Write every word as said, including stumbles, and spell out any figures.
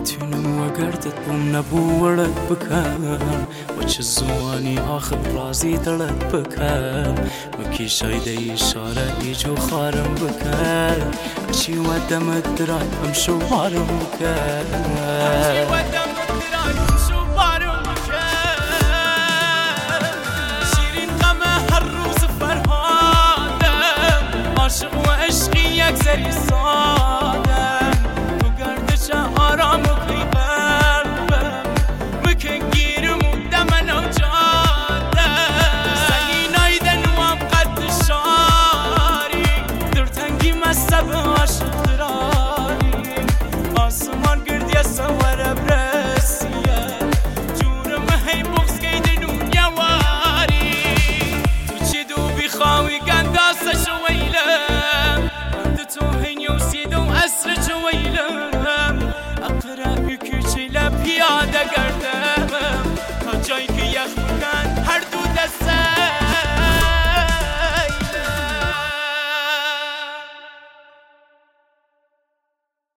دەتوانم وەگەردت بووم نەبوو وەرت بکەم وەچ زوانی ئاخر ڕازی دڵت بکەم مکیشای دەی شارە هیچ و خارم بکەر چی وە دەمت درای ئەم شووارم بکەر شیرین غەمە هەر ڕووز فەرهادم عاشق و عشقی یەک زەری سادم تو گەردەچە ئارام و کەی قەلبم بکە گیرم و دەمە نەو جادەم سەنگینای دەنوام قەد شاری دڵتەنگی مەستە بە عاشق دراری ئاسمان گردیە سەوەرە برەسیە جورمە هەی بغزکەی دنوونیا واری تو چی دوو بیخاوی گەندا سەشەوەیلم تو هەینیە و سیدە و ئەسرە چەوەیلم ئەقرەبی کوچەی لە پیادە گەردەم تا جای کە یەخ بکەن